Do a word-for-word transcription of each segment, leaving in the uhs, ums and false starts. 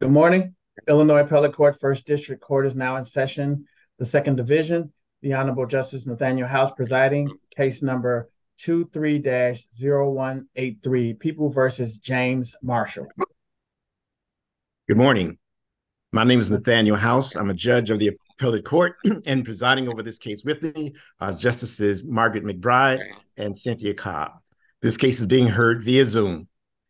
Good morning. Illinois Appellate Court First District Court is now in session. The Second Division, the Honorable Justice Nathaniel House presiding, case number two three dash zero one eight three, People versus James Marshall. Good morning. My name is Nathaniel House. I'm a judge of the Appellate Court, and presiding over this case with me are Justices Margaret McBride and Cynthia Cobb. This case is being heard via Zoom.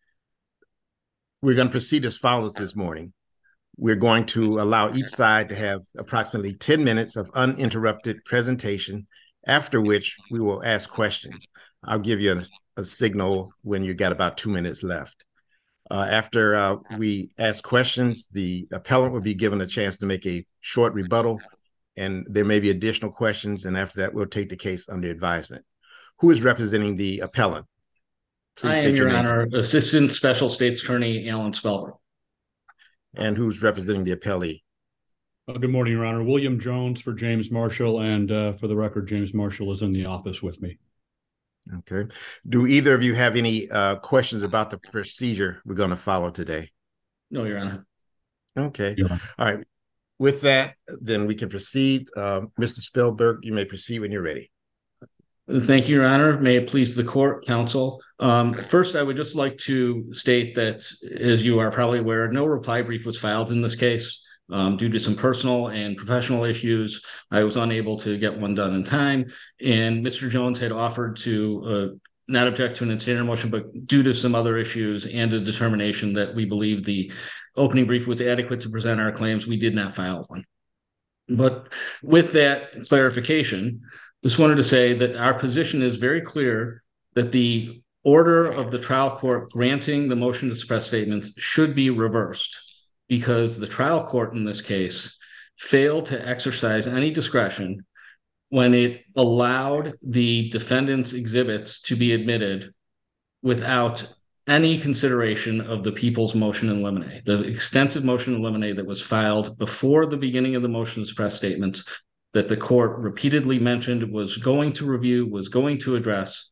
We're going to proceed as follows this morning. We're going to allow each side to have approximately ten minutes of uninterrupted presentation, after which we will ask questions. I'll give you a, a signal when you got about two minutes left. Uh, after uh, we ask questions, the appellant will be given a chance to make a short rebuttal, and there may be additional questions, and after that, we'll take the case under advisement. Who is representing the appellant? Please I am, your, your Honor, Assistant Special State's Attorney Alan Spelberg. And who's representing the appellee? Uh, good morning, Your Honor. William Jones for James Marshall, and uh, for the record, James Marshall is in the office with me. Okay. Do either of you have any uh, questions about the procedure we're going to follow today? No, Your Honor. Okay. Yeah. All right. With that, then we can proceed. Uh, Mister Spelberg, you may proceed when you're ready. Thank you, Your Honor. May it please the court, counsel. Um, first, I would just like to state that, as you are probably aware, no reply brief was filed in this case. Um, due to some personal and professional issues, I was unable to get one done in time. And Mister Jones had offered to uh, not object to an interior motion, but due to some other issues and a determination that we believe the opening brief was adequate to present our claims, we did not file one. But with that clarification, just wanted to say that our position is very clear that the order of the trial court granting the motion to suppress statements should be reversed, because the trial court in this case failed to exercise any discretion when it allowed the defendant's exhibits to be admitted without any consideration of the people's motion in limine. The extensive motion in limine that was filed before the beginning of the motion to suppress statements that the court repeatedly mentioned was going to review, was going to address,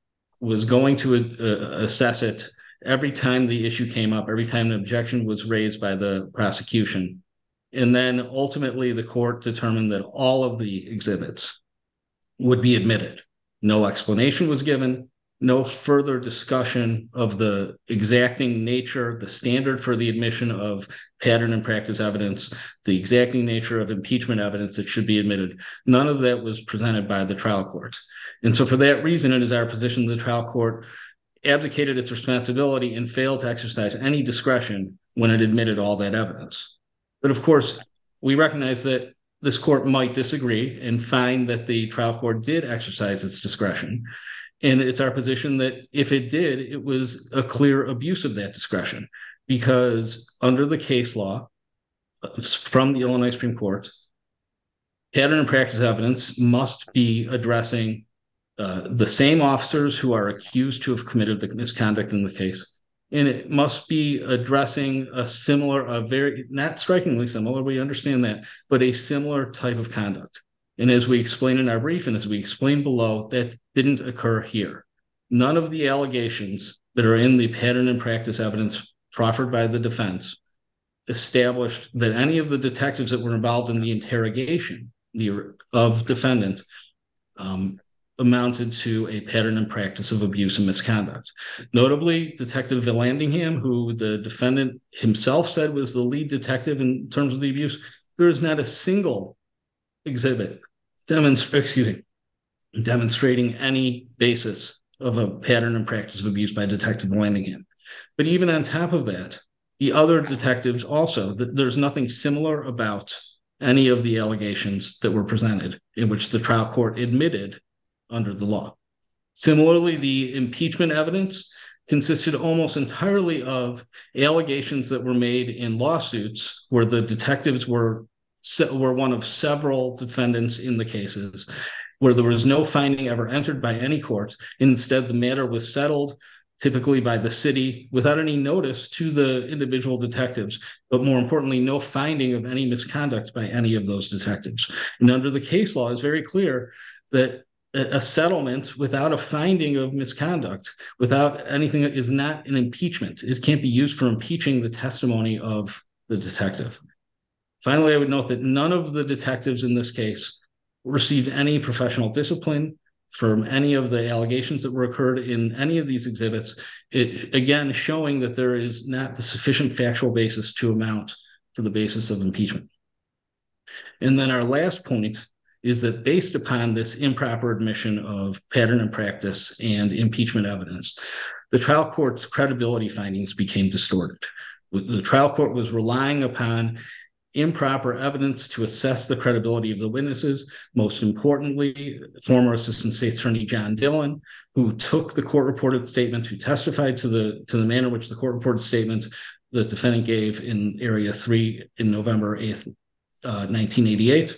was going to uh, assess it every time the issue came up, every time an objection was raised by the prosecution. And then ultimately the court determined that all of the exhibits would be admitted. No explanation was given, no further discussion of the exacting nature, the standard for the admission of pattern and practice evidence, the exacting nature of impeachment evidence that should be admitted. None of that was presented by the trial court. And so for that reason, it is our position the trial court abdicated its responsibility and failed to exercise any discretion when it admitted all that evidence. But of course, we recognize that this court might disagree and find that the trial court did exercise its discretion. And it's our position that if it did, it was a clear abuse of that discretion, because under the case law from the Illinois Supreme Court, pattern and practice evidence must be addressing uh, the same officers who are accused to have committed the misconduct in the case. And it must be addressing a similar, a very, not strikingly similar, we understand that, but a similar type of conduct. And as we explain in our brief, and as we explain below, that didn't occur here. None of the allegations that are in the pattern and practice evidence proffered by the defense established that any of the detectives that were involved in the interrogation of defendant um, amounted to a pattern and practice of abuse and misconduct. Notably, Detective Vallandingham, who the defendant himself said was the lead detective in terms of the abuse, there is not a single exhibit demonst- excuse me, demonstrating any basis of a pattern and practice of abuse by Detective Vallandingham. But even on top of that, the other detectives also, th- there's nothing similar about any of the allegations that were presented in which the trial court admitted under the law. Similarly, the impeachment evidence consisted almost entirely of allegations that were made in lawsuits where the detectives were were one of several defendants in the cases, where there was no finding ever entered by any court. Instead, the matter was settled typically by the city without any notice to the individual detectives, but more importantly, no finding of any misconduct by any of those detectives. And under the case law, it's very clear that a settlement without a finding of misconduct, without anything, that is not an impeachment. It can't be used for impeaching the testimony of the detective. Finally, I would note that none of the detectives in this case received any professional discipline from any of the allegations that were occurred in any of these exhibits, it, again, showing that there is not the sufficient factual basis to amount for the basis of impeachment. And then our last point is that based upon this improper admission of pattern and practice and impeachment evidence, the trial court's credibility findings became distorted. The trial court was relying upon improper evidence to assess the credibility of the witnesses. Most importantly, former Assistant State's Attorney John Dillon, who took the court-reported statement, who testified to the to the manner in which the court-reported statement the defendant gave in Area three in November eighth, uh, nineteen eighty-eight.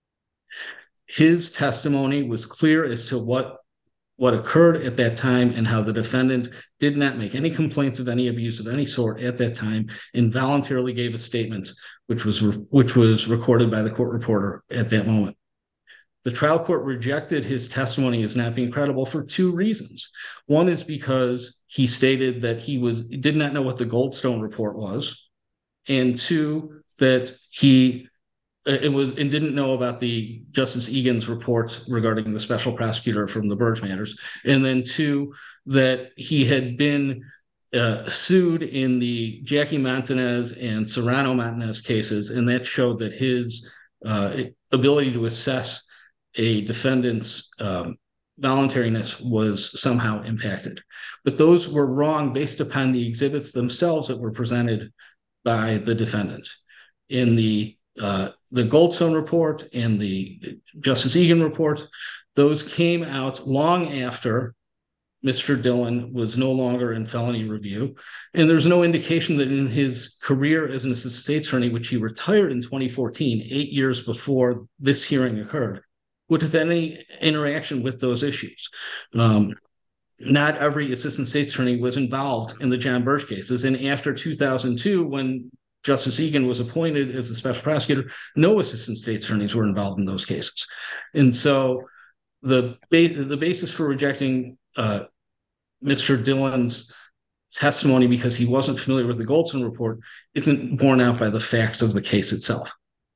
His testimony was clear as to what what occurred at that time and how the defendant did not make any complaints of any abuse of any sort at that time and voluntarily gave a statement which was re- which was recorded by the court reporter at that moment. The trial court rejected his testimony as not being credible for two reasons. One is because he stated that he was did not know what the Goldstone report was, and two, that he It was and didn't know about the Justice Egan's report regarding the special prosecutor from the Burge matters, and then two, that he had been uh, sued in the Jackie Montanez and Serrano Montanez cases, and that showed that his uh, ability to assess a defendant's um, voluntariness was somehow impacted. But those were wrong based upon the exhibits themselves that were presented by the defendant. In the Uh, the Goldstone report and the Justice Egan report, those came out long after Mister Dillon was no longer in felony review. And there's no indication that in his career as an assistant state's attorney, which he retired in twenty fourteen, eight years before this hearing occurred, would have any interaction with those issues. Um, not every assistant state's attorney was involved in the John Burge cases. And after two thousand two, when Justice Egan was appointed as the special prosecutor, no assistant state's attorneys were involved in those cases. And so the, ba- the basis for rejecting uh, Mister Dillon's testimony because he wasn't familiar with the Goldstone report isn't borne out by the facts of the case itself.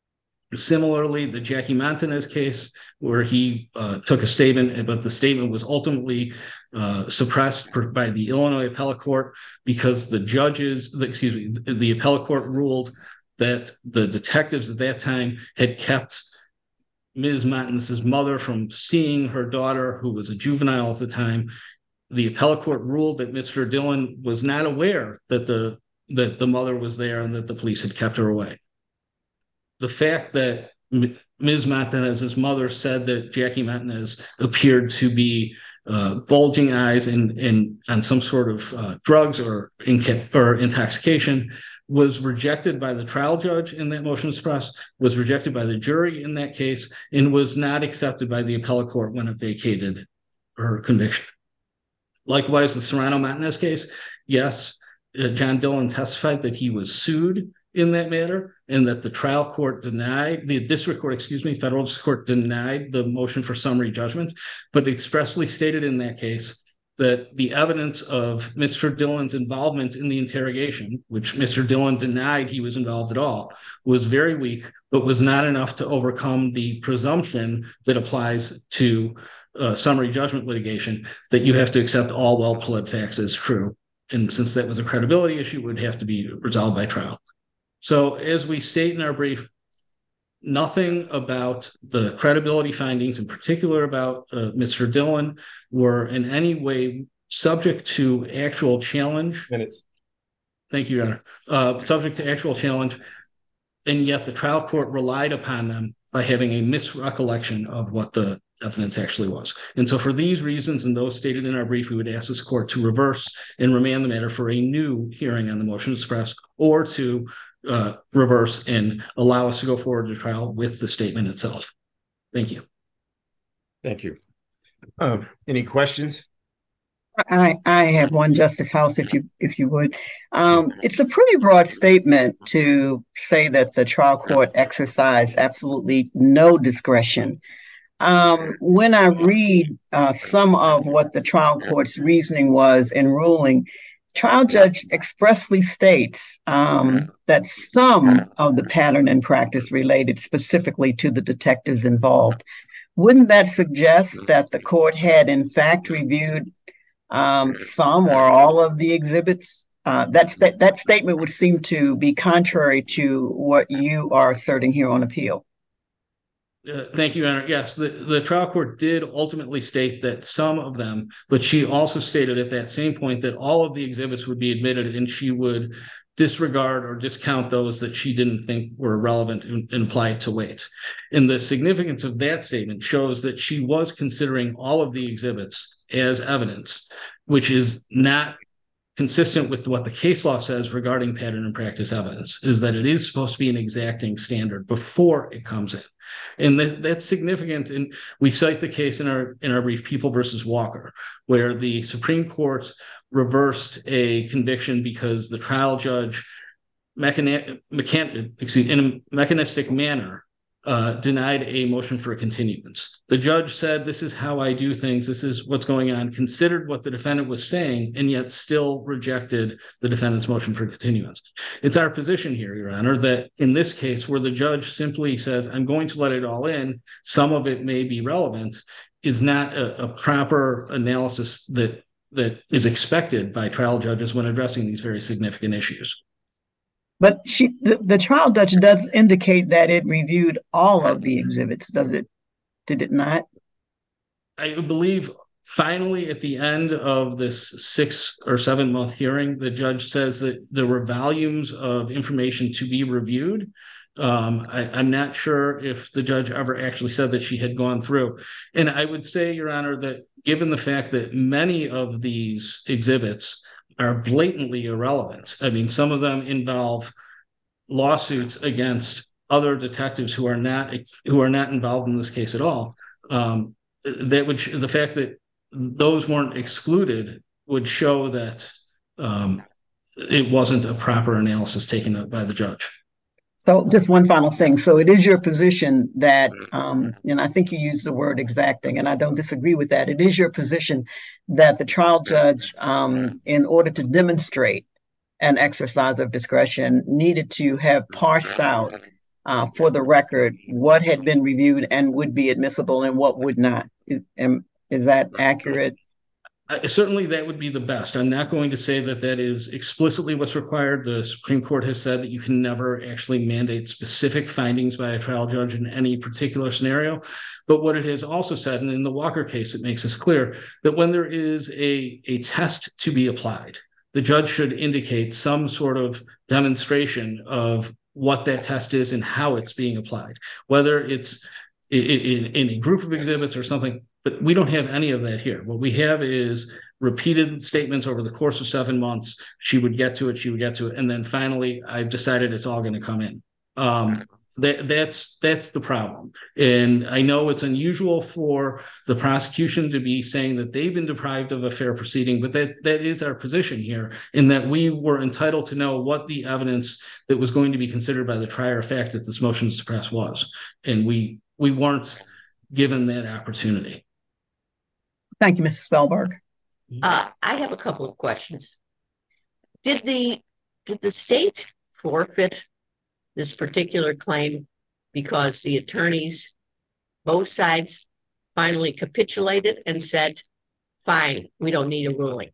Similarly, the Jackie Montanez case, where he uh, took a statement, but the statement was ultimately uh, suppressed by the Illinois Appellate Court because the judges, excuse me, the Appellate Court ruled that the detectives at that time had kept Miz Montanez's mother from seeing her daughter, who was a juvenile at the time. The Appellate Court ruled that Mister Dillon was not aware that the that the mother was there and that the police had kept her away. The fact that Miz Montanez's mother said that Jackie Montanez appeared to be uh, bulging eyes and, and on some sort of uh, drugs or, inca- or intoxication was rejected by the trial judge in that motion to suppress, was rejected by the jury in that case, and was not accepted by the appellate court when it vacated her conviction. Likewise, the Serrano Montanez case, yes, uh, John Dillon testified that he was sued in that matter, and that the trial court denied, the district court, excuse me, federal district court denied the motion for summary judgment, but expressly stated in that case that the evidence of Mister Dillon's involvement in the interrogation, which Mister Dillon denied he was involved at all, was very weak, but was not enough to overcome the presumption that applies to uh, summary judgment litigation, that you have to accept all well-pled facts as true. And since that was a credibility issue, it would have to be resolved by trial. So as we state in our brief, nothing about the credibility findings, in particular about uh, Mister Dillon, were in any way subject to actual challenge. Minutes. Thank you, Your Honor. Uh, subject to actual challenge, and yet the trial court relied upon them by having a misrecollection of what the evidence actually was. And so for these reasons and those stated in our brief, we would ask this court to reverse and remand the matter for a new hearing on the motion to suppress, or to uh, reverse and allow us to go forward to trial with the statement itself. Thank you. Thank you. Um, any questions? I, I have one, Justice House, if you if you would. Um, it's a pretty broad statement to say that the trial court exercised absolutely no discretion. Um, when I read uh, some of what the trial court's reasoning was in ruling, trial judge expressly states um, that some of the pattern and practice related specifically to the detectives involved. Wouldn't that suggest that the court had in fact reviewed um, some or all of the exhibits? Uh, that's, that, that statement would seem to be contrary to what you are asserting here on appeal. Uh, thank you, Your Honor. Yes, the, the trial court did ultimately state that some of them, but she also stated at that same point that all of the exhibits would be admitted and she would disregard or discount those that she didn't think were relevant and, and apply it to weight. And the significance of that statement shows that she was considering all of the exhibits as evidence, which is not consistent with what the case law says regarding pattern and practice evidence, is that it is supposed to be an exacting standard before it comes in. And that, that's significant. And we cite the case in our in our brief, People versus Walker, where the Supreme Court reversed a conviction because the trial judge mechani- mechan- excuse, in a mechanistic manner uh, denied a motion for a continuance. The judge said, this is how I do things, this is what's going on, considered what the defendant was saying, and yet still rejected the defendant's motion for continuance. It's our position here, Your Honor, that in this case where the judge simply says, I'm going to let it all in, some of it may be relevant, is not a, a proper analysis that that is expected by trial judges when addressing these very significant issues. But she, the, the trial judge does indicate that it reviewed all of the exhibits, does it? Did it not? I believe finally at the end of this six or seven month hearing, the judge says that there were volumes of information to be reviewed. Um, I, I'm not sure if the judge ever actually said that she had gone through. And I would say, Your Honor, that given the fact that many of these exhibits are blatantly irrelevant, I mean, some of them involve lawsuits against other detectives who are not who are not involved in this case at all. Um, that would sh- the fact that those weren't excluded would show that um, it wasn't a proper analysis taken by the judge. So just one final thing. So it is your position that, um, and I think you used the word exacting, and I don't disagree with that. It is your position that the trial judge, um, in order to demonstrate an exercise of discretion, needed to have parsed out uh, for the record what had been reviewed and would be admissible and what would not. Is, is that accurate? I, certainly that would be the best. I'm not going to say that that is explicitly what's required. The Supreme Court has said that you can never actually mandate specific findings by a trial judge in any particular scenario. But what it has also said, and in the Walker case, it makes this clear, that when there is a, a test to be applied, the judge should indicate some sort of demonstration of what that test is and how it's being applied, whether it's in, in, in a group of exhibits or something. But we don't have any of that here. What we have is repeated statements over the course of seven months. She would get to it, she would get to it. And then finally, I've decided it's all going to come in. Um, that, that's that's the problem. And I know it's unusual for the prosecution to be saying that they've been deprived of a fair proceeding, but that, that is our position here, in that we were entitled to know what the evidence that was going to be considered by the trier of fact that this motion to suppress was. And we we weren't given that opportunity. Thank you, Missus Spellberg. Uh, I have a couple of questions. Did the did the state forfeit this particular claim because the attorneys, both sides, finally capitulated and said, fine, we don't need a ruling?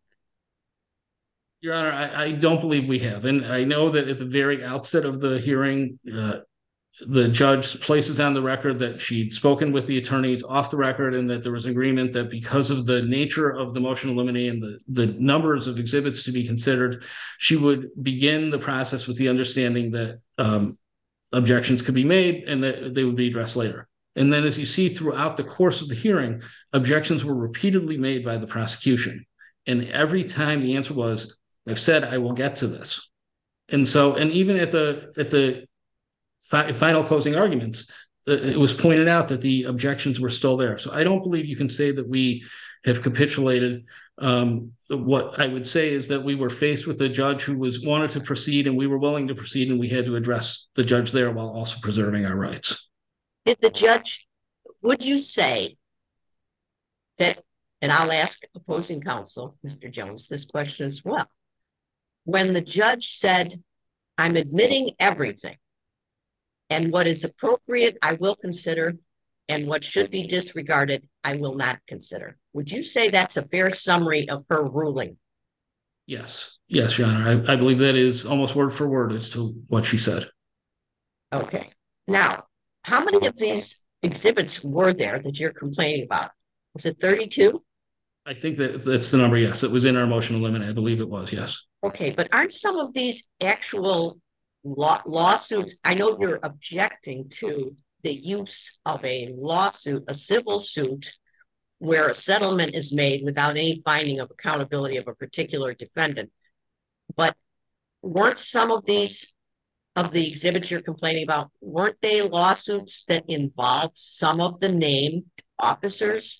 Your Honor, I, I don't believe we have. And I know that at the very outset of the hearing, uh, the judge places on the record that she'd spoken with the attorneys off the record and that there was agreement that because of the nature of the motion to eliminate and the, the numbers of exhibits to be considered, she would begin the process with the understanding that um, objections could be made and that they would be addressed later. And then as you see throughout the course of the hearing, objections were repeatedly made by the prosecution. And every time the answer was, I've said I will get to this. And so, and even at the at the final closing arguments, it was pointed out that the objections were still there. So I don't believe you can say that we have capitulated. Um, what I would say is that we were faced with a judge who was wanted to proceed, and we were willing to proceed, and we had to address the judge there while also preserving our rights. Did the judge, would you say that, and I'll ask opposing counsel, Mister Jones, this question as well. when the judge said, I'm admitting everything, and what is appropriate, I will consider, and what should be disregarded, I will not consider. Would you say that's a fair summary of her ruling? Yes. Yes, Your Honor. I, I believe that is almost word for word as to what she said. Okay. Now, how many of these exhibits were there that you're complaining about? Was it thirty-two? I think that that's the number, yes. It was in our motion to eliminate. I believe it was, yes. Okay, but aren't some of these actual law lawsuits? I know you're objecting to the use of a lawsuit, a civil suit, where a settlement is made without any finding of accountability of a particular defendant. But weren't some of these, of the exhibits you're complaining about, weren't they lawsuits that involved some of the named officers?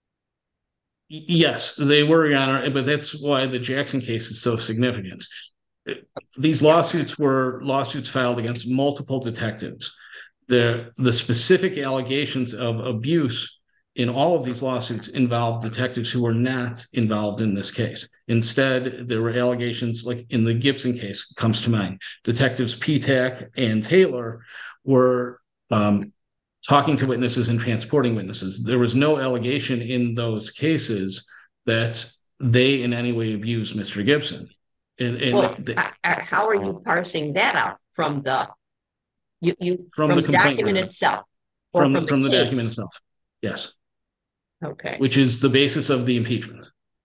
Yes, they were, Your Honor, but that's why the Jackson case is so significant. These lawsuits were lawsuits filed against multiple detectives. The, the specific allegations of abuse in all of these lawsuits involved detectives who were not involved in this case. Instead, there were allegations, like in the Gibson case comes to mind. Detectives Petak and Taylor were um, talking to witnesses and transporting witnesses. There was no allegation in those cases that they in any way abused Mister Gibson. And, and well, the, uh, how are you parsing that out from the you, you from, from the, the document itself? From, from, from the, the the document itself, yes. Okay. Which is the basis of the impeachment.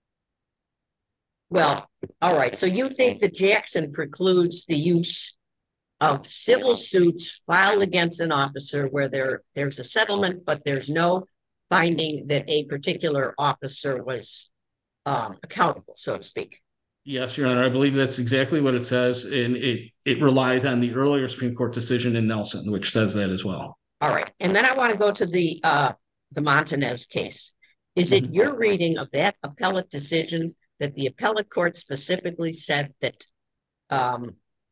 Well, all right. So you think that Jackson precludes the use of civil suits filed against an officer where there there's a settlement, but there's no finding that a particular officer was um, accountable, so to speak. Yes, Your Honor. I believe that's exactly what it says, and it it relies on the earlier Supreme Court decision in Nelson, which says that as well. All right, and then I want to go to the uh, the Montanez case. Is it mm-hmm. your reading of that appellate decision that the appellate court specifically said that um,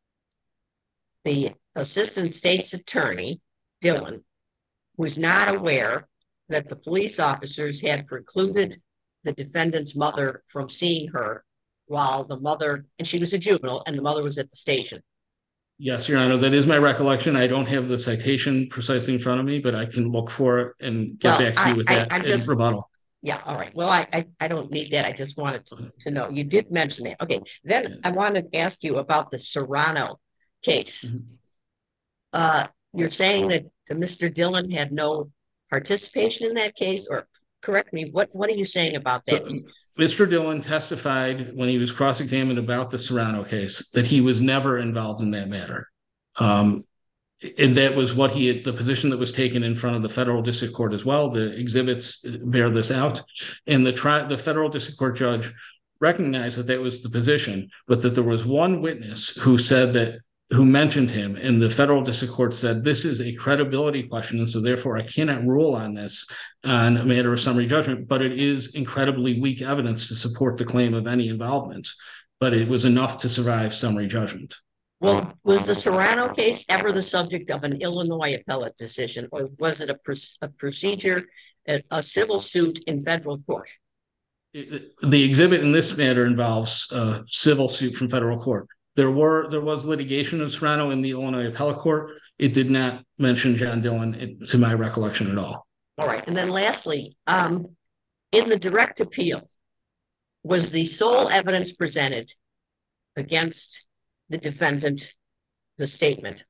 the assistant state's attorney, Dillon, was not aware that the police officers had precluded the defendant's mother from seeing her while the mother, and she was a juvenile, and the mother was at the station? Yes, Your Honor, that is my recollection. I don't have the citation precisely in front of me, but I can look for it and get well, back to I, you with I, that I, in just, rebuttal. Yeah, all right. Well, I, I, I don't need that. I just wanted to, to know. You did mention that. Okay, then I want to ask you about the Serrano case. Mm-hmm. Uh, you're saying that Mister Dillon had no participation in that case, or correct me, what, what are you saying about that? So, Mister Dillon testified when he was cross-examined about the Serrano case that he was never involved in that matter. Um, and that was what he had, the position that was taken in front of the federal district court as well. The exhibits bear this out. And the tri- the federal district court judge recognized that that was the position, but that there was one witness who said that, who mentioned him, and the federal district court said, this is a credibility question, and so therefore I cannot rule on this on a matter of summary judgment, but it is incredibly weak evidence to support the claim of any involvement, but it was enough to survive summary judgment. Well, was the Serrano case ever the subject of an Illinois appellate decision, or was it a, pr- a procedure, a, a civil suit in federal court? It, the exhibit in this matter involves a civil suit from federal court. There were there was litigation of Serrano in the Illinois appellate court. It did not mention John Dillon, to my recollection, at all. All right, and then lastly, um, in the direct appeal, was the sole evidence presented against the defendant the statement?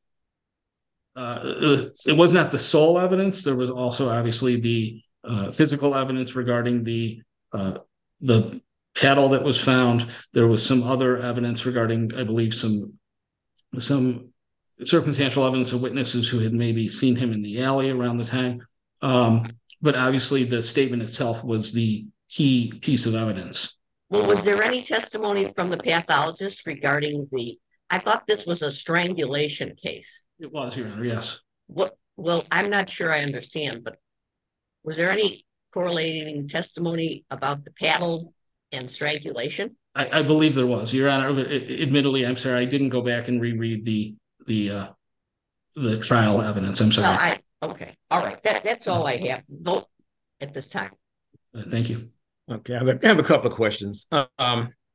Uh, it was not the sole evidence. There was also obviously the uh, physical evidence regarding the uh, the cattle that was found. There was some other evidence regarding, I believe, some some circumstantial evidence of witnesses who had maybe seen him in the alley around the time. Um, but obviously, the statement itself was the key piece of evidence. Well, was there any testimony from the pathologist regarding the? I thought this was a strangulation case. It was, Your Honor, yes. What? Well, I'm not sure I understand, but was there any correlating testimony about the paddle and strangulation? I, I believe there was, Your Honor. Admittedly, I'm sorry, I didn't go back and reread the the uh, the trial evidence. I'm sorry. Well, I, okay, all right. That, that's all I have. Vote at this time. Uh, thank you. Okay, I have, a, I have a couple of questions. Um,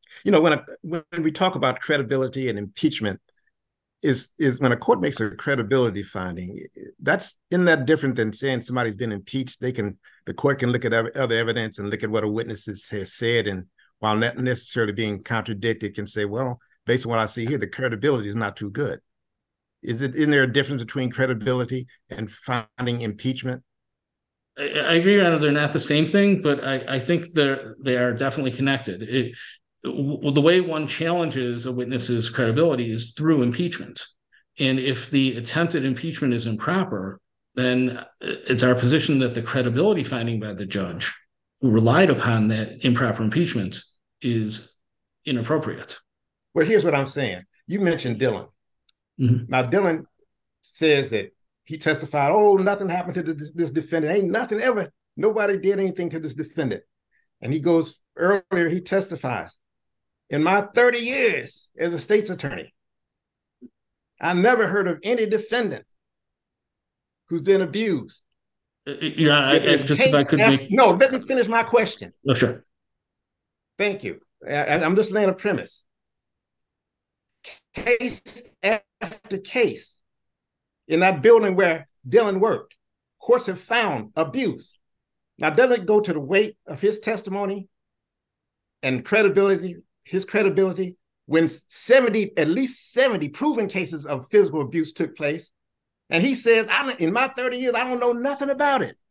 You know, when, a, when we talk about credibility and impeachment, is is when a court makes a credibility finding, that's isn't that different than saying somebody's been impeached? They can the court can look at other evidence and look at what a witness has said, and while not necessarily being contradicted, can say, well, based on what I see here, the credibility is not too good. Is it? Isn't there a difference between credibility and finding impeachment? I, I agree, Your Honor, they're not the same thing, but I, I think they're they are definitely connected. It, Well, the way one challenges a witness's credibility is through impeachment. And if the attempted impeachment is improper, then it's our position that the credibility finding by the judge who relied upon that improper impeachment is inappropriate. Well, here's what I'm saying. You mentioned Dillon. Mm-hmm. Now, Dillon says that he testified, oh, nothing happened to this, this defendant. Ain't nothing ever, nobody did anything to this defendant. And he goes, earlier, he testifies, in my thirty years as a state's attorney, I never heard of any defendant who's been abused. Yeah, I, I just if I could after, make... No, let me finish my question. Oh, sure. Thank you. I, I'm just laying a premise. Case after case in that building where Dillon worked, courts have found abuse. Now, does it go to the weight of his testimony and credibility, his credibility, when seventy, at least seventy proven cases of physical abuse took place, and he says, I, in my thirty years, I don't know nothing about it.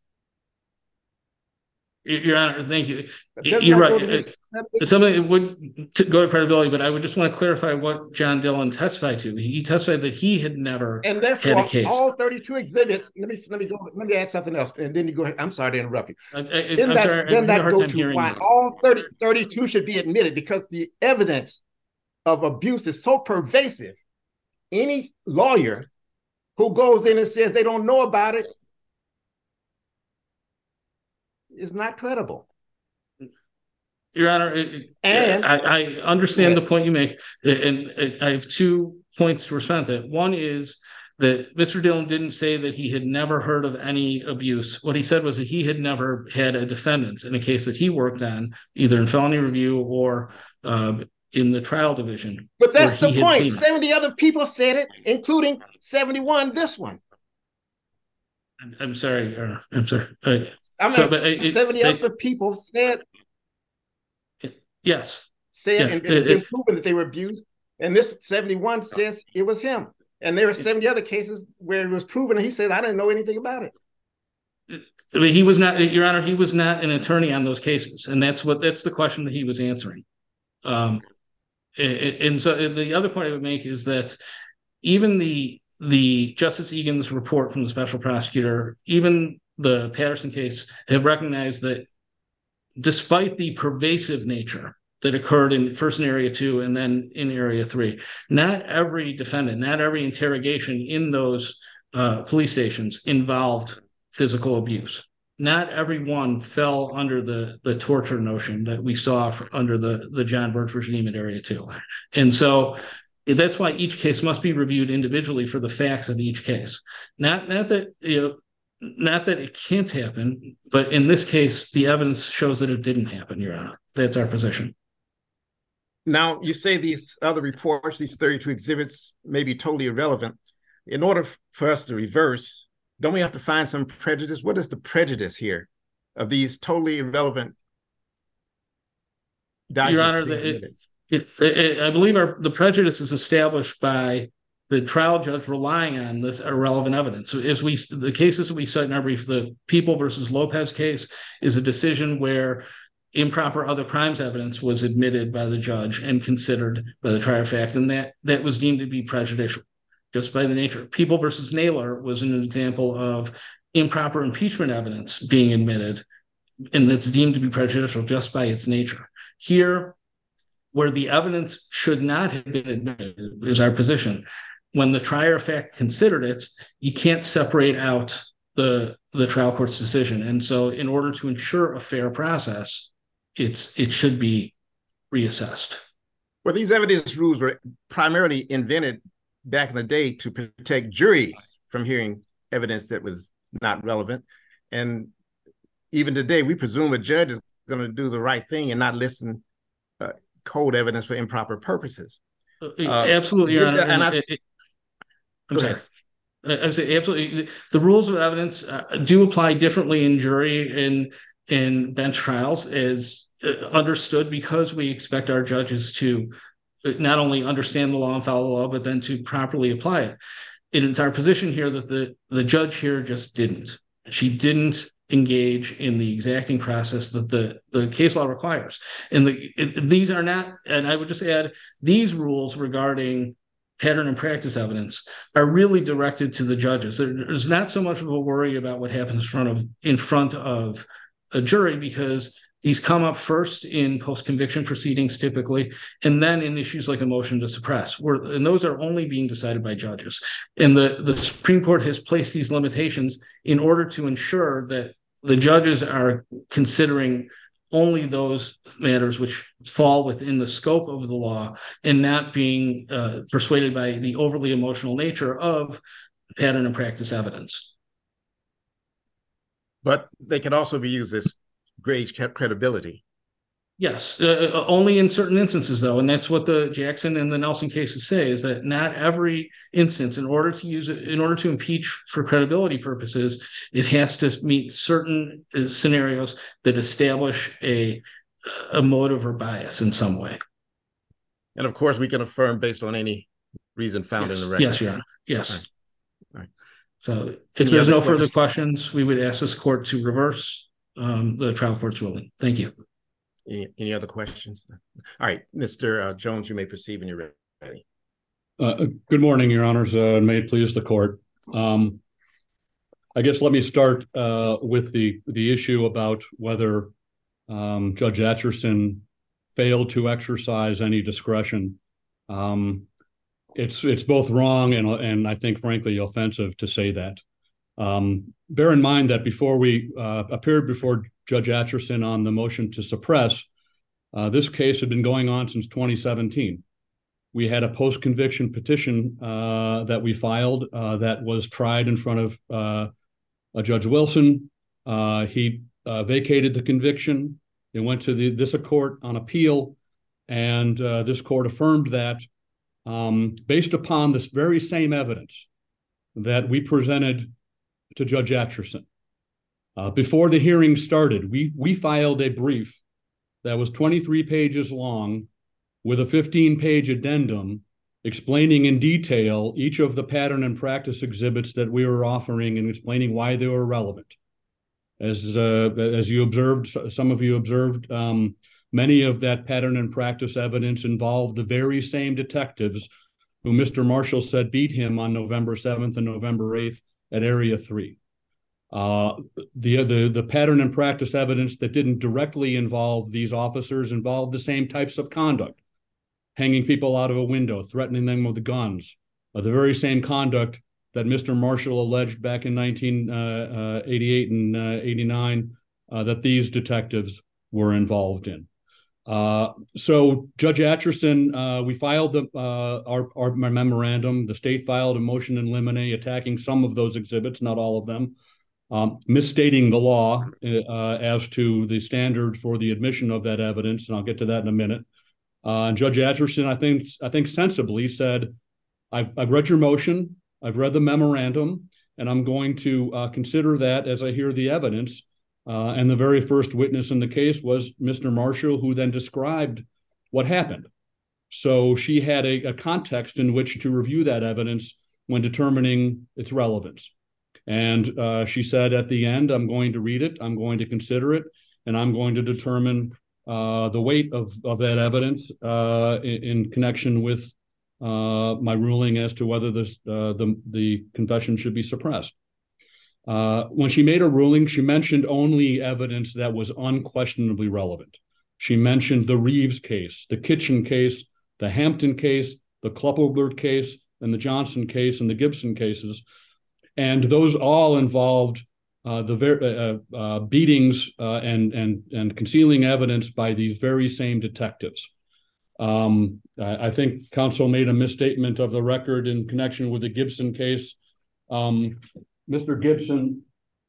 Your Honor, thank you. You're right. It's something that would go to credibility, but I would just want to clarify what John Dillon testified to. He testified that he had never and therefore, had a case. All thirty-two exhibits. Let me let me go. Let me add something else, and then you go ahead. I'm sorry to interrupt you. I, I, then I'm that, sorry. Then that go to why you. all thirty, thirty-two should be admitted, because the evidence of abuse is so pervasive. Any lawyer who goes in and says they don't know about it is not credible. Your Honor, and I, I understand the point you make, and I have two points to respond to that. One is that Mister Dillon didn't say that he had never heard of any abuse. What he said was that he had never had a defendant in a case that he worked on, either in felony review or uh, in the trial division. But that's the point. seventy other people said it, including seventy-one, this one. I'm, I'm sorry. Uh, I'm sorry. Uh, I mean, so, but it, seventy it, other people said Yes. Said yes. and it's been proven that they were abused. And this seventy-one says it was him. And there were seventy other cases where it was proven, and he said, I didn't know anything about it. I mean, he was not, Your Honor, he was not an attorney on those cases. And that's what that's the question that he was answering. Um, and, and so the other point I would make is that even the the Justice Egan's report from the special prosecutor, even the Patterson case, have recognized that despite the pervasive nature that occurred in first in area two and then in area three, not every defendant, not every interrogation in those uh, police stations involved physical abuse. Not everyone fell under the, the torture notion that we saw for, under the, the John Birch regime in area two. And so that's why each case must be reviewed individually for the facts of each case. Not, not that, you know, Not that it can't happen, but in this case, the evidence shows that it didn't happen, Your Honor. That's our position. Now, you say these other reports, these thirty-two exhibits, may be totally irrelevant. In order for us to reverse, don't we have to find some prejudice? What is the prejudice here of these totally irrelevant documents? Your Honor, it, it, it, I believe our, the prejudice is established by the trial judge relying on this irrelevant evidence. So as we, the cases that we cite in our brief, the People versus Lopez case is a decision where improper other crimes evidence was admitted by the judge and considered by the trier of fact, and that, that was deemed to be prejudicial just by the nature. People versus Naylor was an example of improper impeachment evidence being admitted, and it's deemed to be prejudicial just by its nature. Here, where the evidence should not have been admitted is our position. When the trier of fact considered it, you can't separate out the, the trial court's decision. And so in order to ensure a fair process, it's it should be reassessed. Well, these evidence rules were primarily invented back in the day to protect juries from hearing evidence that was not relevant. And even today, we presume a judge is going to do the right thing and not listen, uh, code evidence for improper purposes. Uh, absolutely, Your Honor. And, and I, it, it, I'm sorry. I would say absolutely. The rules of evidence uh, do apply differently in jury and in bench trials, as uh, understood, because we expect our judges to not only understand the law and follow the law, but then to properly apply it. And it's our position here that the, the judge here just didn't. She didn't engage in the exacting process that the, the case law requires. And the, it, these are not, and I would just add, these rules regarding pattern and practice evidence are really directed to the judges. There's not so much of a worry about what happens in front of, in front of a jury, because these come up first in post-conviction proceedings typically, and then in issues like a motion to suppress, where, and those are only being decided by judges. And the, the Supreme Court has placed these limitations in order to ensure that the judges are considering only those matters which fall within the scope of the law, and not being uh, persuaded by the overly emotional nature of pattern and practice evidence. But they can also be used as gauge credibility. Yes, uh, only in certain instances, though, and that's what the Jackson and the Nelson cases say, is that not every instance, in order to use it, in order to impeach for credibility purposes, it has to meet certain uh, scenarios that establish a, a motive or bias in some way. And of course, we can affirm based on any reason found yes. in the record. Yes, Your Honor. Yes. All right. All right. So if Any there's no questions? further questions, we would ask this court to reverse um, the trial court's ruling. Thank you. Any, any other questions? All right, Mister Uh, Jones, you may proceed when you're ready. Uh, good morning, Your Honors. Uh, may it please the court. Um, I guess let me start uh, with the the issue about whether um, Judge Atchison failed to exercise any discretion. Um, it's it's both wrong and and I think frankly offensive to say that. Um, bear in mind that before we uh, appeared before Judge Atchison on the motion to suppress, uh, this case had been going on since twenty seventeen. We had a post-conviction petition uh, that we filed uh, that was tried in front of uh, Judge Wilson. Uh, he uh, vacated the conviction. It went to the, this court on appeal, and uh, this court affirmed that um, based upon this very same evidence that we presented to Judge Atchison. Uh, before the hearing started, we, we filed a brief that was twenty-three pages long with a fifteen-page addendum explaining in detail each of the pattern and practice exhibits that we were offering and explaining why they were relevant. As, uh, as you observed, some of you observed, um, many of that pattern and practice evidence involved the very same detectives who Mister Marshall said beat him on November seventh and November eighth at Area three. Uh, the, the, the pattern and practice evidence that didn't directly involve these officers involved the same types of conduct, hanging people out of a window, threatening them with guns, uh, the very same conduct that Mister Marshall alleged back in nineteen eighty-eight and eighty-nine uh, that these detectives were involved in. Uh, so Judge Atchison, uh, we filed the, uh, our, our memorandum. The state filed a motion in limine attacking some of those exhibits, not all of them, um, misstating the law uh, as to the standard for the admission of that evidence, and I'll get to that in a minute. Uh, and Judge Atchison, I think, I think sensibly said, I've, I've read your motion, I've read the memorandum, and I'm going to uh, consider that as I hear the evidence. Uh, and the very first witness in the case was Mister Marshall, who then described what happened. So she had a, a context in which to review that evidence when determining its relevance. And uh, she said at the end, I'm going to read it, I'm going to consider it, and I'm going to determine uh, the weight of, of that evidence uh, in, in connection with uh, my ruling as to whether this, uh, the, the confession should be suppressed. Uh, when she made a ruling, she mentioned only evidence that was unquestionably relevant. She mentioned the Reeves case, the Kitchen case, the Hampton case, the Kluppelbert case, and the Johnson case, and the Gibson cases. And those all involved uh, the uh, uh, beatings uh, and, and, and concealing evidence by these very same detectives. Um, I think counsel made a misstatement of the record in connection with the Gibson case. Um, Mister Gibson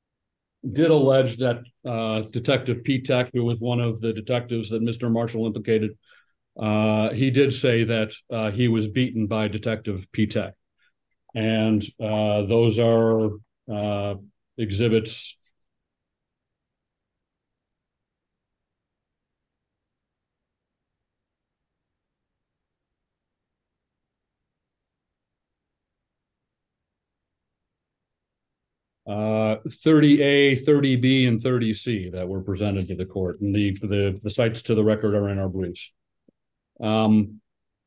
did allege that uh, Detective P. Tech, who was one of the detectives that Mister Marshall implicated, uh, he did say that uh, he was beaten by Detective P-Tech. And uh, those are uh, exhibits uh, thirty A, thirty B, and thirty C that were presented to the court. And the, the, the cites to the record are in our briefs. Um,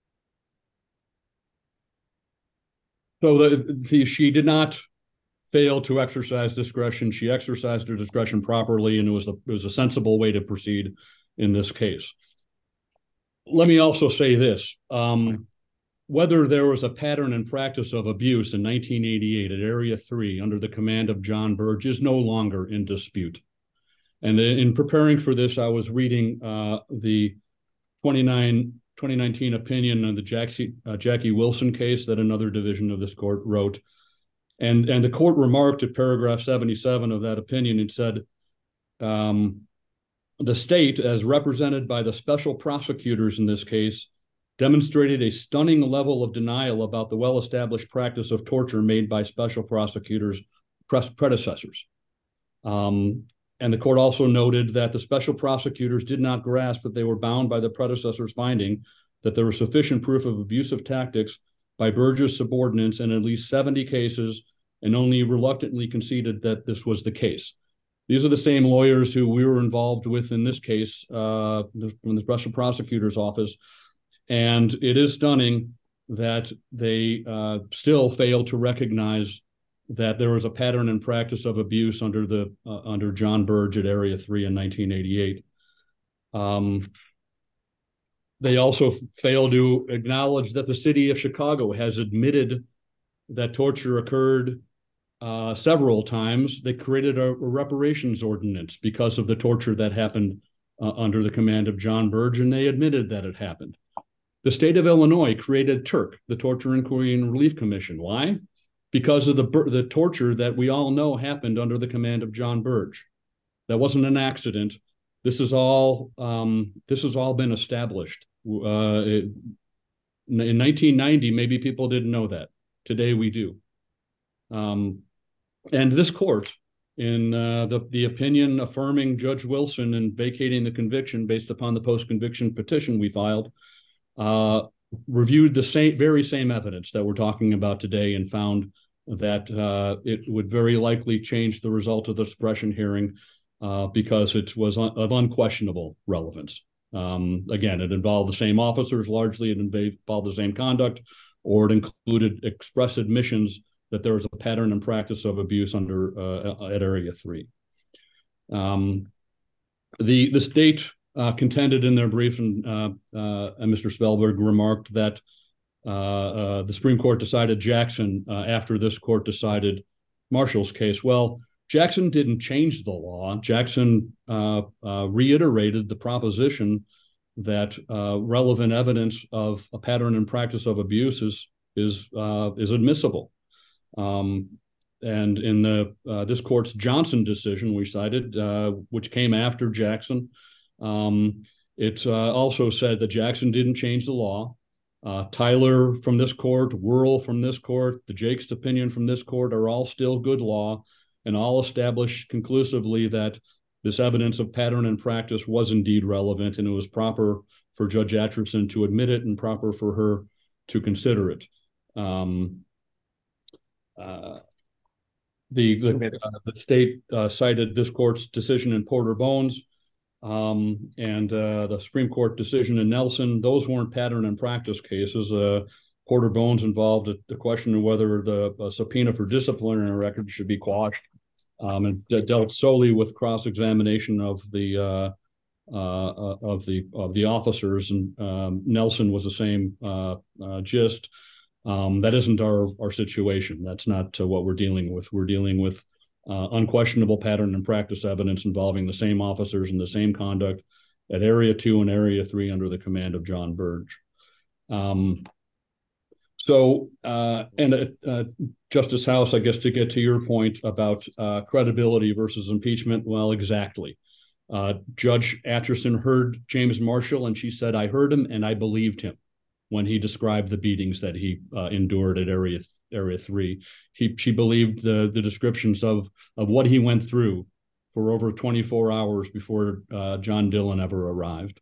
so the, the, she did not fail to exercise discretion. She exercised her discretion properly, and it was a, it was a sensible way to proceed in this case. Let me also say this. Um, whether there was a pattern and practice of abuse in nineteen eighty-eight at Area three under the command of John Burge is no longer in dispute. And in preparing for this, I was reading uh, the twenty nineteen opinion on the Jackie, uh, Jackie Wilson case that another division of this court wrote. And, and the court remarked at paragraph seventy-seven of that opinion, it said, um, the state, as represented by the special prosecutors in this case, demonstrated a stunning level of denial about the well-established practice of torture made by special prosecutors' predecessors. Um, and the court also noted that the special prosecutors did not grasp that they were bound by the predecessors' finding that there was sufficient proof of abusive tactics by Burge's subordinates in at least seventy cases, and only reluctantly conceded that this was the case. These are the same lawyers who we were involved with in this case uh, from the special prosecutor's office. And it is stunning that they uh, still fail to recognize that there was a pattern and practice of abuse under the uh, under John Burge at Area three in nineteen eighty-eight. Um, they also fail to acknowledge that the city of Chicago has admitted that torture occurred uh, several times. They created a, a reparations ordinance because of the torture that happened uh, under the command of John Burge, and they admitted that it happened. The state of Illinois created TURC, the Torture Inquiry and Relief Commission. Why? Because of the, the torture that we all know happened under the command of John Burge. That wasn't an accident. This is all, um, this has all been established. Uh, it, in nineteen ninety, maybe people didn't know that. Today we do. Um, and this court, in uh, the, the opinion affirming Judge Wilson and vacating the conviction based upon the post-conviction petition we filed, uh, reviewed the same, very same evidence that we're talking about today and found that uh, it would very likely change the result of the suppression hearing uh, because it was un of unquestionable relevance. Um, again, it involved the same officers, largely it involved the same conduct, or it included express admissions that there was a pattern and practice of abuse under uh, at Area three. Um, the, the state uh, contended in their brief, and, uh, uh, and Mister Spellberg remarked that uh, uh, the Supreme Court decided Jackson uh, after this court decided Marshall's case. Well, Jackson didn't change the law. Jackson uh, uh, reiterated the proposition that uh, relevant evidence of a pattern and practice of abuse is is uh, is admissible. Um, and in the uh, this court's Johnson decision we cited, uh, which came after Jackson, um, it uh, also said that Jackson didn't change the law. Uh, Tyler from this court, Wuerl from this court, the Jakes opinion from this court are all still good law, and all established conclusively that this evidence of pattern and practice was indeed relevant, and it was proper for Judge Atchison to admit it and proper for her to consider it. Um, uh, the the, uh, the state uh, cited this court's decision in Porter Bones um, and uh, the Supreme Court decision in Nelson. Those weren't pattern and practice cases. Uh, Porter Bones involved a, the question of whether the uh, subpoena for disciplinary records should be quashed. Um, and de dealt solely with cross-examination of the uh, uh, of the of the officers, and um, Nelson was the same uh, uh, gist. Um, that isn't our our situation. That's not uh, what we're dealing with. We're dealing with uh, unquestionable pattern and practice evidence involving the same officers and the same conduct at Area Two and Area Three under the command of John Burge. Um, So, uh, and uh, uh, Justice House, I guess to get to your point about uh, credibility versus impeachment, well, exactly. Uh, Judge Atchison heard James Marshall, and she said, I heard him and I believed him when he described the beatings that he uh, endured at Area Area Three. He she believed the the descriptions of of what he went through for over twenty-four hours before uh, John Dillon ever arrived.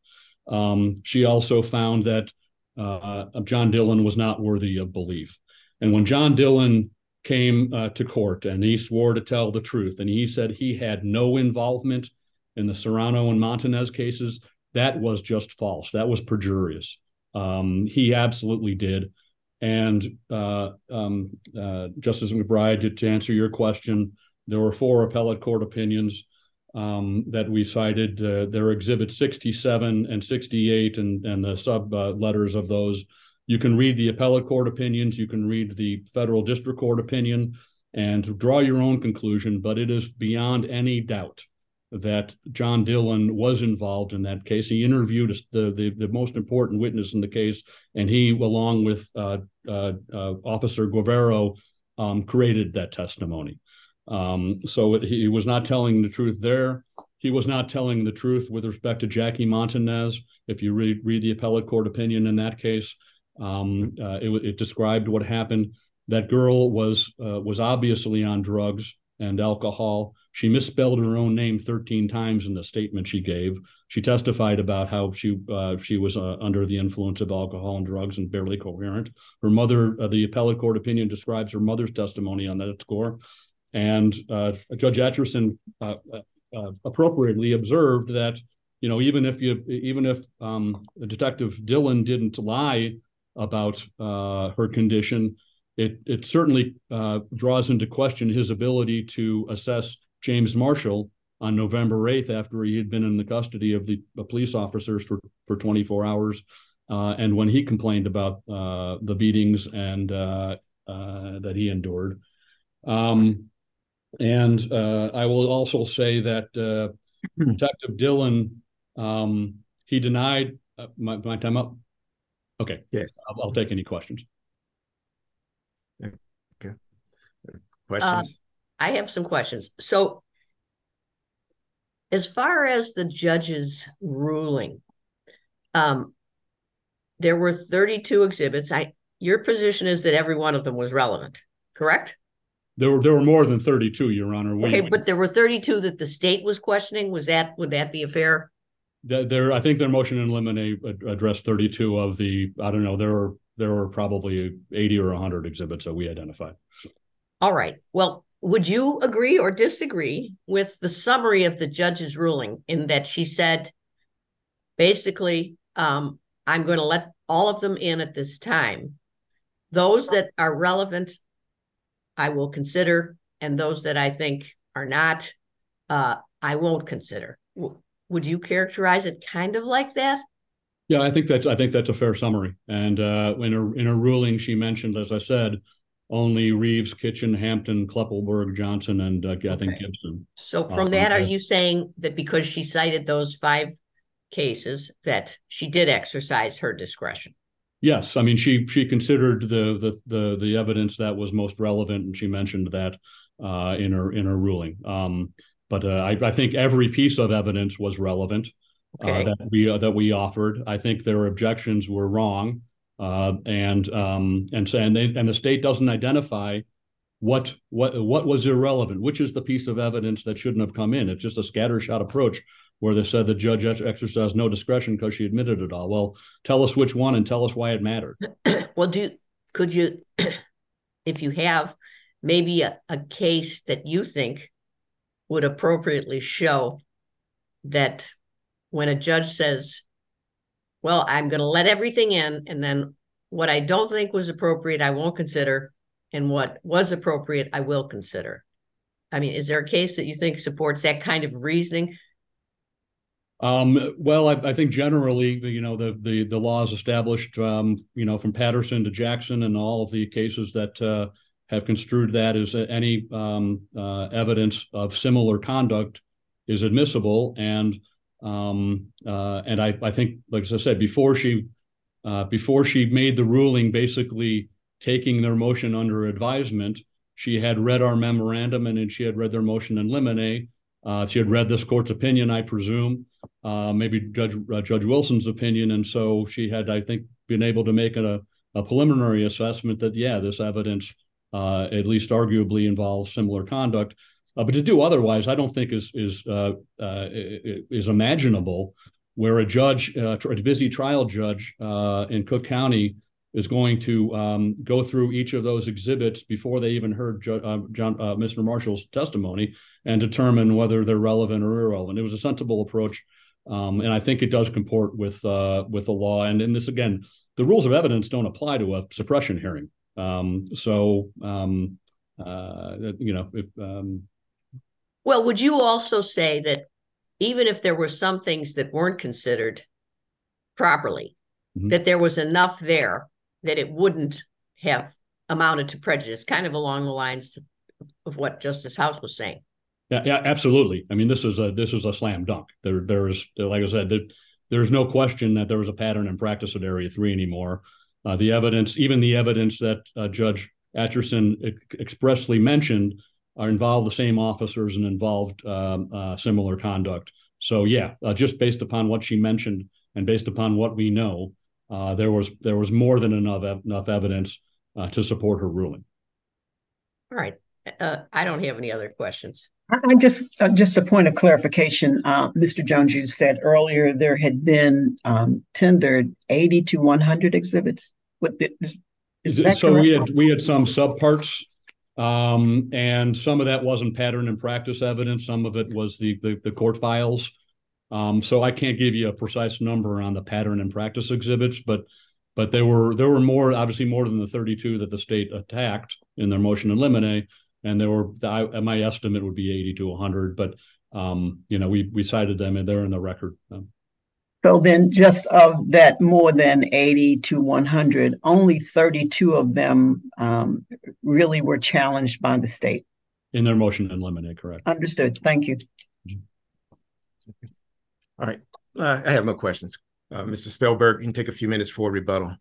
Um, she also found that uh, John Dillon was not worthy of belief. And when John Dillon came uh, to court and he swore to tell the truth, and he said he had no involvement in the Serrano and Montanez cases, that was just false. That was perjurious. Um, he absolutely did. And uh, um, uh, Justice McBride, to, to answer your question, there were four appellate court opinions um, that we cited. Uh, there are exhibits sixty-seven and sixty-eight and, and the sub uh, letters of those. You can read the appellate court opinions. You can read the federal district court opinion and draw your own conclusion, but it is beyond any doubt that John Dillon was involved in that case. He interviewed the, the, the most important witness in the case, and he, along with uh, uh, uh, Officer Guevara, um, created that testimony. Um, so it, he was not telling the truth there. He was not telling the truth with respect to Jackie Montanez. If you read, read the appellate court opinion in that case, um, uh, it, it described what happened. That girl was uh, was obviously on drugs and alcohol. She misspelled her own name thirteen times in the statement she gave. She testified about how she uh, she was uh, under the influence of alcohol and drugs and barely coherent. Her mother, uh, the appellate court opinion describes her mother's testimony on that score. And uh, Judge Atchison uh, uh, appropriately observed that, you know, even if you, even if um, Detective Dillon didn't lie about uh, her condition, it it certainly uh, draws into question his ability to assess James Marshall on November eighth after he had been in the custody of the police officers for, for twenty-four hours. Uh, and when he complained about uh, the beatings and uh, uh, that he endured. Um, and uh, I will also say that uh, Detective Dillon, um, he denied, uh, my, my time up? Okay. Yes. I'll, I'll take any questions. Okay. Questions? Uh, I have some questions. So as far as the judge's ruling, um, there were thirty-two exhibits. I, your position is that every one of them was relevant, correct? There were there were more than thirty-two, Your Honor. We, okay, but there were thirty-two that the state was questioning. Was that, would that be a fair? There, I think their motion in limine addressed thirty-two of the, I don't know, there were there were probably eighty or one hundred exhibits that we identified. All right. Well, would you agree or disagree with the summary of the judge's ruling in that she said, basically, um, I'm going to let all of them in at this time. Those that are relevant, I will consider, and those that I think are not, uh, I won't consider. W- would you characterize it kind of like that? Yeah, I think that's I think that's a fair summary. And uh, in a in a ruling, she mentioned, as I said, only Reeves, Kitchen, Hampton, Kleppelberg, Johnson, and uh, I think Okay. Gibson. So from Um, that, are uh, you saying that because she cited those five cases that she did exercise her discretion? Yes, I mean she she considered the the the the evidence that was most relevant, and she mentioned that uh, in her in her ruling. Um, but uh, I, I think every piece of evidence was relevant Okay. uh, that we uh, that we offered. I think their objections were wrong, uh, and um, and so and they and the state doesn't identify what what what was irrelevant, which is the piece of evidence that shouldn't have come in. It's just a scattershot approach where they said the judge exercised no discretion because she admitted it all. Well, tell us which one and tell us why it mattered. Well, do could you, if you have maybe a, a case that you think would appropriately show that when a judge says, well, I'm going to let everything in, and then what I don't think was appropriate, I won't consider, and what was appropriate, I will consider. I mean, is there a case that you think supports that kind of reasoning? Um, well, I, I think generally, you know, the the the laws established, um, you know, from Patterson to Jackson and all of the cases that uh, have construed that as any um, uh, evidence of similar conduct is admissible. And um, uh, and I, I think, like as I said, before she uh, before she made the ruling, basically taking their motion under advisement, she had read our memorandum and then she had read their motion in limine. Uh, she had read this court's opinion, I presume, uh, maybe Judge uh, Judge Wilson's opinion, and so she had, I think, been able to make a, a preliminary assessment that, yeah, this evidence uh, at least arguably involves similar conduct. Uh, but to do otherwise, I don't think is is uh, uh, is imaginable. Where a judge, uh, a busy trial judge uh, in Cook County, is going to um, go through each of those exhibits before they even heard Ju- uh, John, uh, Mister Marshall's testimony and determine whether they're relevant or irrelevant. It was a sensible approach, um, and I think it does comport with uh, with the law. And in this, again, the rules of evidence don't apply to a suppression hearing. Um, so, um, uh, you know, if um, well, would you also say that even if there were some things that weren't considered properly, mm-hmm. that there was enough there that it wouldn't have amounted to prejudice, kind of along the lines of what Justice House was saying? Yeah, yeah, absolutely. I mean, this is a this is a slam dunk. There, there is, like I said, there, there's no question that there was a pattern in practice at Area Three anymore. Uh, the evidence, even the evidence that uh, Judge Atchison ex- expressly mentioned, are involved the same officers and involved um, uh, similar conduct. So, yeah, uh, just based upon what she mentioned and based upon what we know, uh, there was there was more than enough enough evidence uh, to support her ruling. All right, uh, I don't have any other questions. I just uh, just a point of clarification, uh, Mister Jones, you said earlier there had been um, tendered eighty to one hundred exhibits. What the, is, is that so correct? we had we had some subparts, um, and some of that wasn't pattern and practice evidence. Some of it was the the, the court files. Um, so I can't give you a precise number on the pattern and practice exhibits, but but there were there were more, obviously more than the thirty-two that the state attacked in their motion in limine. And there were, I, my estimate would be eighty to one hundred, but, um, you know, we we cited them and they're in the record. Um, so then just of that more than eighty to one hundred, only thirty-two of them um, really were challenged by the state. In their motion in limine, correct. Understood. Thank you. All right. Uh, I have no questions. Uh, Mister Spellberg, you can take a few minutes for rebuttal.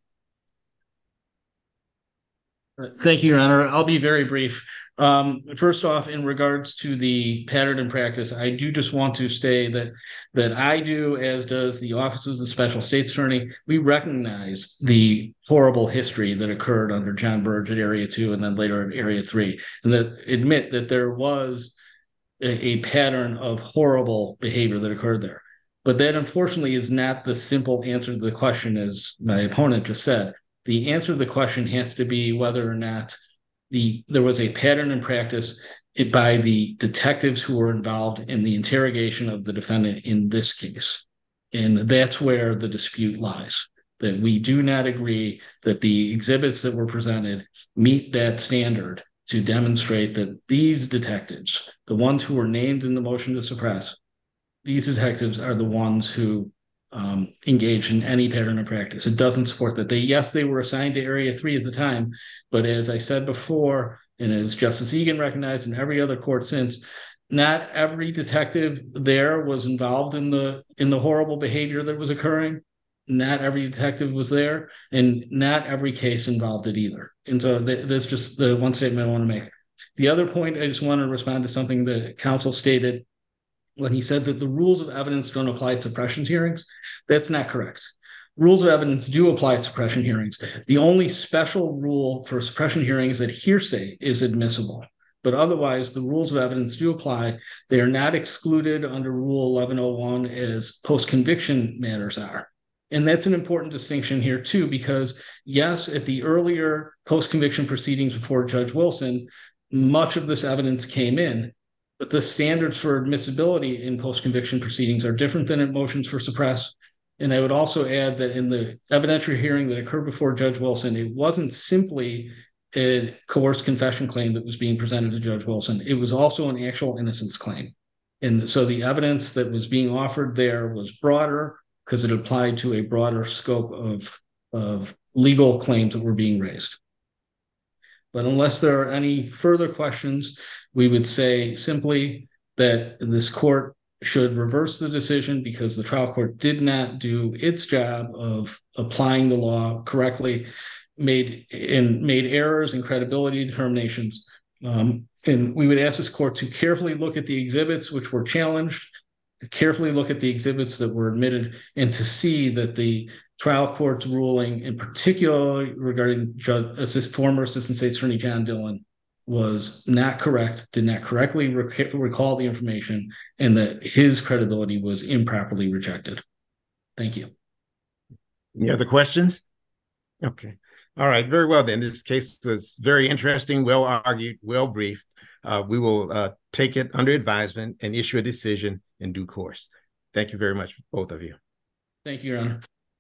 Thank you, Your Honor. I'll be very brief. Um, first off, in regards to the pattern and practice, I do just want to say that that I do, as does the Office of the Special State's Attorney, we recognize the horrible history that occurred under John Burge at Area two and then later at Area three, and that admit that there was a, a pattern of horrible behavior that occurred there. But that, unfortunately, is not the simple answer to the question, as my opponent just said. The answer to the question has to be whether or not the there was a pattern in practice it, by the detectives who were involved in the interrogation of the defendant in this case. And that's where the dispute lies, that we do not agree that the exhibits that were presented meet that standard to demonstrate that these detectives, the ones who were named in the motion to suppress, these detectives are the ones who Um, engage in any pattern of practice. It doesn't support that. They, yes, they were assigned to Area three at the time, but as I said before, and as Justice Egan recognized in every other court since, not every detective there was involved in the in the horrible behavior that was occurring. Not every detective was there, and not every case involved it either. And so th- that's just the one statement I want to make. The other point, I just want to respond to something that counsel stated when he said that the rules of evidence don't apply to suppression hearings. That's not correct. Rules of evidence do apply to suppression hearings. The only special rule for suppression hearings is that hearsay is admissible. But otherwise, the rules of evidence do apply. They are not excluded under Rule eleven oh one as post-conviction matters are. And that's an important distinction here, too, because, yes, at the earlier post-conviction proceedings before Judge Wilson, much of this evidence came in. But the standards for admissibility in post-conviction proceedings are different than in motions for suppress. And I would also add that in the evidentiary hearing that occurred before Judge Wilson, it wasn't simply a coerced confession claim that was being presented to Judge Wilson. It was also an actual innocence claim. And so the evidence that was being offered there was broader because it applied to a broader scope of, of legal claims that were being raised. But unless there are any further questions, we would say simply that this court should reverse the decision because the trial court did not do its job of applying the law correctly, made and made errors in credibility determinations, um, and we would ask this court to carefully look at the exhibits which were challenged, to carefully look at the exhibits that were admitted, and to see that the trial court's ruling, in particular regarding Judge, assist, former Assistant State's Attorney John Dillon, was not correct, did not correctly rec- recall the information, and that his credibility was improperly rejected. Thank you. Any other questions? Okay. All right. Very well, then. This case was very interesting, well argued, well briefed. Uh, we will uh, take it under advisement and issue a decision in due course. Thank you very much, both of you. Thank you, Your Honor.